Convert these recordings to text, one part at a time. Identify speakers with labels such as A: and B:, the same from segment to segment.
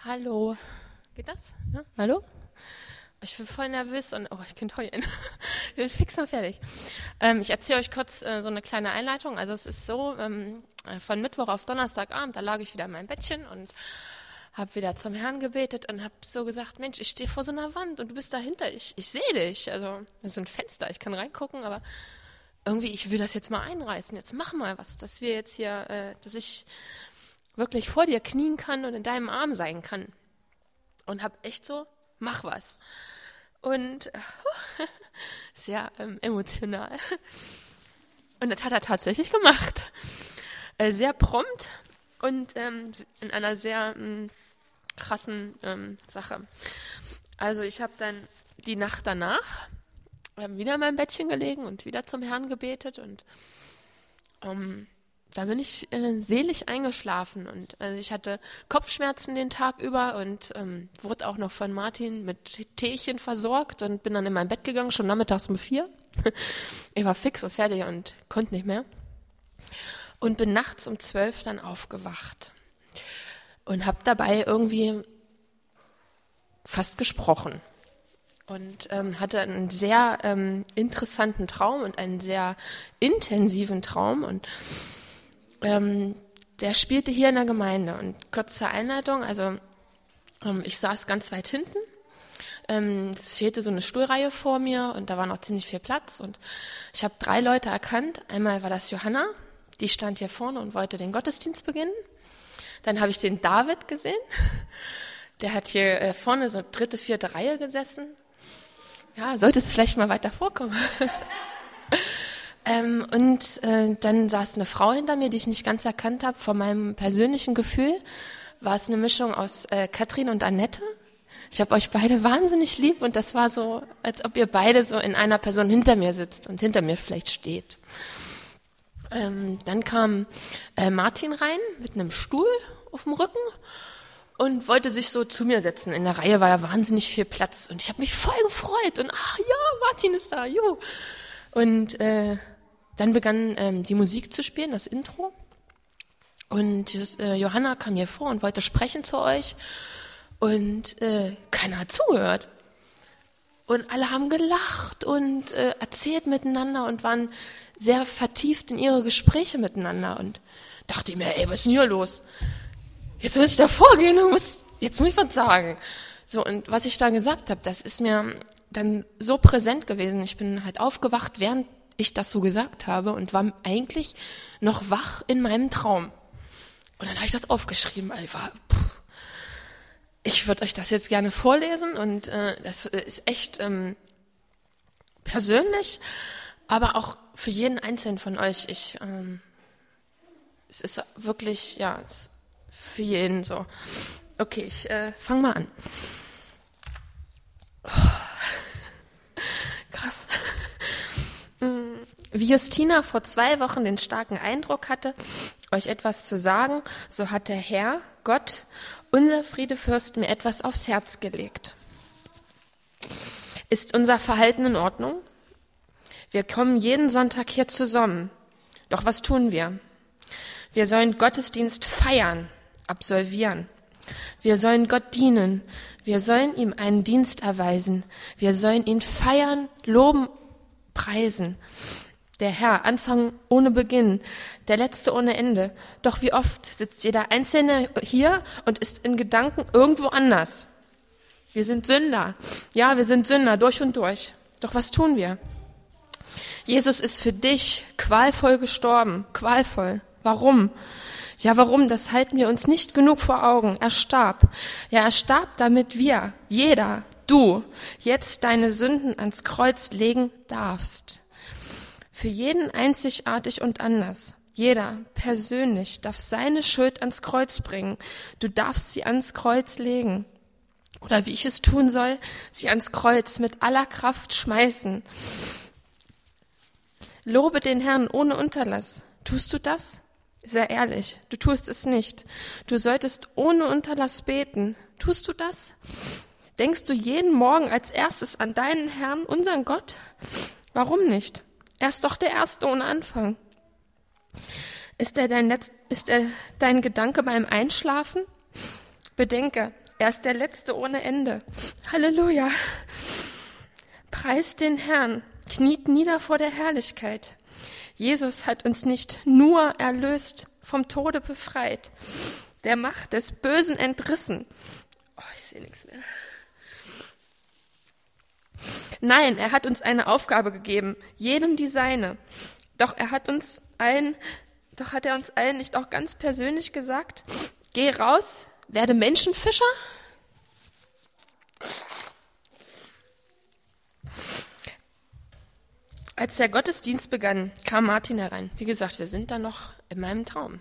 A: Hallo. Geht das? Ja? Hallo? Ich bin voll nervös und ich könnte heulen. Ich bin fix und fertig. Ich erzähle euch kurz so eine kleine Einleitung. Also es ist so, von Mittwoch auf Donnerstagabend, da lag ich wieder in meinem Bettchen und habe wieder zum Herrn gebetet und habe so gesagt, Mensch, ich stehe vor so einer Wand und du bist dahinter. Ich sehe dich. Also das ist ein Fenster, ich kann reingucken, aber irgendwie, ich will das jetzt mal einreißen. Jetzt mach mal was, dass wir jetzt hier, dass ich wirklich vor dir knien kann und in deinem Arm sein kann. Und habe echt so, mach was. Und sehr emotional. Und das hat er tatsächlich gemacht. Sehr prompt und in einer sehr krassen Sache. Also ich habe dann die Nacht danach wieder in meinem Bettchen gelegen und wieder zum Herrn gebetet und da bin ich selig eingeschlafen und ich hatte Kopfschmerzen den Tag über und wurde auch noch von Martin mit Teechen versorgt und bin dann in mein Bett gegangen, schon nachmittags um 4. Ich war fix und fertig und konnte nicht mehr. Und bin nachts um 12 dann aufgewacht und habe dabei irgendwie fast gesprochen. Und hatte einen sehr interessanten Traum und einen sehr intensiven Traum und der spielte hier in der Gemeinde. Und kurze Einleitung, also ich saß ganz weit hinten, es fehlte so eine Stuhlreihe vor mir und da war noch ziemlich viel Platz und ich habe 3 Leute erkannt. Einmal war das Johanna, die stand hier vorne und wollte den Gottesdienst beginnen. Dann habe ich den David gesehen, der hat hier vorne so 3., 4. Reihe gesessen. Ja, sollte es vielleicht mal weiter vorkommen. Dann saß eine Frau hinter mir, die ich nicht ganz erkannt habe. Von meinem persönlichen Gefühl war es eine Mischung aus Katrin und Annette. Ich habe euch beide wahnsinnig lieb und das war so, als ob ihr beide so in einer Person hinter mir sitzt und hinter mir vielleicht steht. Dann kam Martin rein mit einem Stuhl auf dem Rücken und wollte sich so zu mir setzen. In der Reihe war ja wahnsinnig viel Platz und ich habe mich voll gefreut und ja, Martin ist da, juhu. Und dann begann die Musik zu spielen, das Intro. Und Johanna kam hier vor und wollte sprechen zu euch. Und keiner hat zugehört. Und alle haben gelacht und erzählt miteinander und waren sehr vertieft in ihre Gespräche miteinander. Und dachte ich mir, was ist denn hier los? Jetzt muss ich da vorgehen und jetzt muss ich was sagen. So, und was ich da gesagt habe, das ist mir dann so präsent gewesen. Ich bin halt aufgewacht, während ich das so gesagt habe und war eigentlich noch wach in meinem Traum. Und dann habe ich das aufgeschrieben. Ich würde euch das jetzt gerne vorlesen und das ist echt persönlich, aber auch für jeden Einzelnen von euch. Es ist wirklich, ja, für jeden so. Okay, ich fange mal an. Krass. Wie Justina vor 2 Wochen den starken Eindruck hatte, euch etwas zu sagen, so hat der Herr, Gott, unser Friedefürst, mir etwas aufs Herz gelegt. Ist unser Verhalten in Ordnung? Wir kommen jeden Sonntag hier zusammen. Doch was tun wir? Wir sollen Gottesdienst feiern, absolvieren. Wir sollen Gott dienen. Wir sollen ihm einen Dienst erweisen. Wir sollen ihn feiern, loben, preisen. Der Herr, Anfang ohne Beginn, der Letzte ohne Ende. Doch wie oft sitzt jeder Einzelne hier und ist in Gedanken irgendwo anders. Wir sind Sünder. Ja, wir sind Sünder durch und durch. Doch was tun wir? Jesus ist für dich qualvoll gestorben. Qualvoll. Warum? Ja, warum? Das halten wir uns nicht genug vor Augen. Er starb. Ja, er starb, damit wir, jeder, du, jetzt deine Sünden ans Kreuz legen darfst. Für jeden einzigartig und anders. Jeder persönlich darf seine Schuld ans Kreuz bringen. Du darfst sie ans Kreuz legen. Oder wie ich es tun soll, sie ans Kreuz mit aller Kraft schmeißen. Lobe den Herrn ohne Unterlass. Tust du das? Sehr ehrlich, du tust es nicht. Du solltest ohne Unterlass beten. Tust du das? Denkst du jeden Morgen als erstes an deinen Herrn, unseren Gott? Warum nicht? Er ist doch der Erste ohne Anfang. Ist er dein Gedanke beim Einschlafen? Bedenke, Er ist der Letzte ohne Ende. Halleluja. Preist den Herrn, kniet nieder vor der Herrlichkeit. Jesus hat uns nicht nur erlöst, vom Tode befreit, der Macht des Bösen entrissen. Oh, ich sehe nichts mehr. Nein, er hat uns eine Aufgabe gegeben, jedem die seine. Doch hat er uns allen nicht auch ganz persönlich gesagt, geh raus, werde Menschenfischer? Als der Gottesdienst begann, kam Martin herein. Wie gesagt, wir sind da noch in meinem Traum.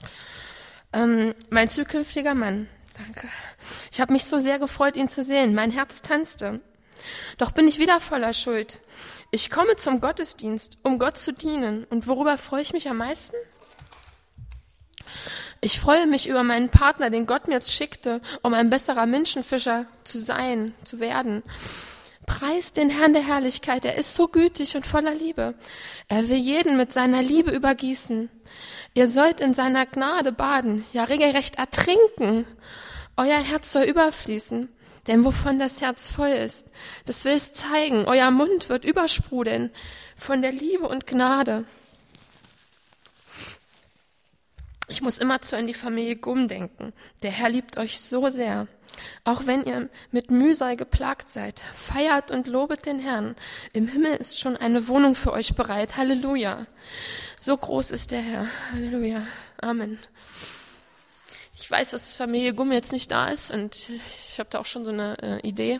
A: Mein zukünftiger Mann, danke. Ich habe mich so sehr gefreut, ihn zu sehen. Mein Herz tanzte. Doch bin ich wieder voller Schuld. Ich komme zum Gottesdienst, um Gott zu dienen. Und worüber freue ich mich am meisten? Ich freue mich über meinen Partner, den Gott mir jetzt schickte, um ein besserer Menschenfischer zu sein, zu werden. Preist den Herrn der Herrlichkeit, er ist so gütig und voller Liebe. Er will jeden mit seiner Liebe übergießen. Ihr sollt in seiner Gnade baden, ja regelrecht ertrinken. Euer Herz soll überfließen, denn wovon das Herz voll ist, das will es zeigen. Euer Mund wird übersprudeln von der Liebe und Gnade. Ich muss immerzu an die Familie Gumm denken. Der Herr liebt euch so sehr. Auch wenn ihr mit Mühsal geplagt seid, feiert und lobet den Herrn. Im Himmel ist schon eine Wohnung für euch bereit. Halleluja. So groß ist der Herr. Halleluja. Amen. Ich weiß, dass Familie Gumm jetzt nicht da ist und ich habe da auch schon so eine Idee.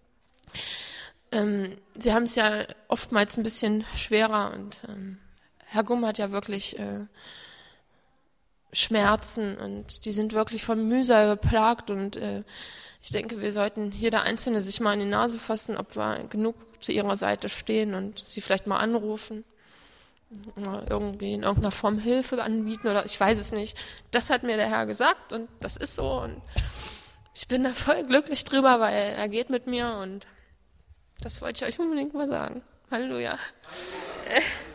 A: Sie haben es ja oftmals ein bisschen schwerer und Herr Gumm hat ja wirklich Schmerzen und die sind wirklich von Mühsal geplagt und ich denke, wir sollten jeder Einzelne sich mal an die Nase fassen, ob wir genug zu ihrer Seite stehen und sie vielleicht mal anrufen, mal irgendwie in irgendeiner Form Hilfe anbieten oder ich weiß es nicht. Das hat mir der Herr gesagt und das ist so und ich bin da voll glücklich drüber, weil er geht mit mir und das wollte ich euch unbedingt mal sagen. Halleluja.